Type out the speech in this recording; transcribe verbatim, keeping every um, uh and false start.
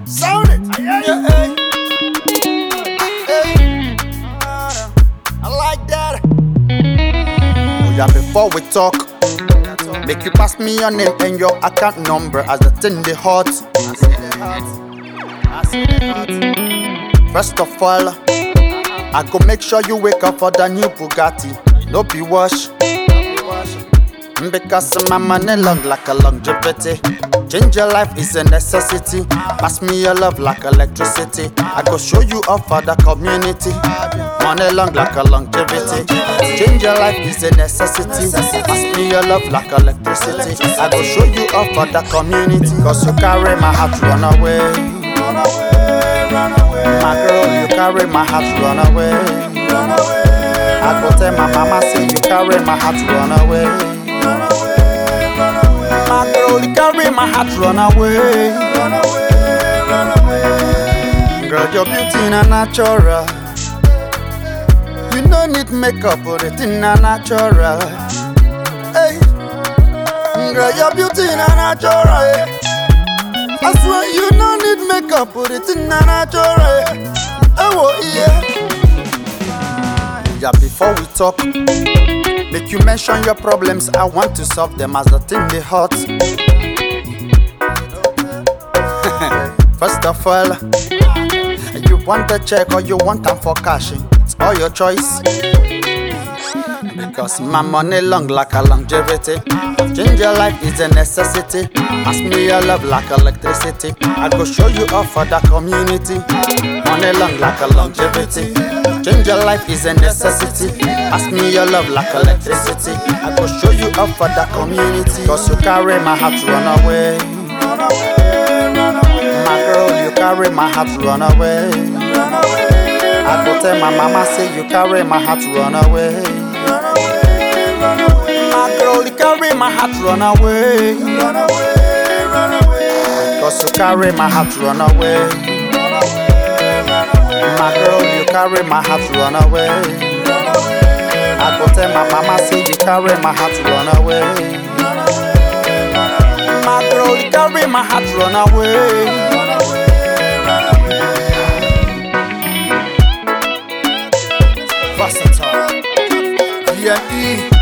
Sound it. Yeah, hey. Hey. I like that. Oh yeah, before we talk, make you pass me your name and your account number as the thing they hot. I see the hot. I see the hot. First of all, I go make sure you wake up for the new Bugatti. No be wash. Because my money long like a longevity. Change your life is a necessity. Pass me your love like electricity. I go show you off for the community. Money long like a longevity. Change your life is a necessity. Pass me your love like electricity. I go show you off for the community. Cause you carry my heart, run away. Run away, run away. My girl, you carry my heart, run away. Run away. I go tell my mama, say you carry my heart, run away. Run away, run away. My girl, you carry my heart, run away. Run away, run away. Girl, your beauty na natural. You no need makeup, but it in na natural. Hey, girl, your beauty na natural. Hey. I swear you no need makeup, but it in na natural. Hey, oh yeah. Yeah, before we talk, make you mention your problems. I want to solve them as the thing they hot. First of all, you want a check or you want them for cashing. It's all your choice. Because my money long like a longevity. Change your life is a necessity. Ask me your love like electricity. I go show you off for the community. Money long like a longevity. Change your life is a necessity. Ask me your love like electricity. I go show you up for the community. Cause you carry my heart, run away. Run away, run away. My girl, you carry my heart, run away. Run away. I go tell my mama, say you carry my heart, run away. Run away, run away. My girl, you carry my heart, run away. Run away, run away. Cause you carry my heart, run away. My girl, you carry my heart, run away. Run away. I go tell my mama, say you carry my heart, run away. Run away, run away. My girl, you carry my heart, run away. Run away, run away. Versatile. D M E.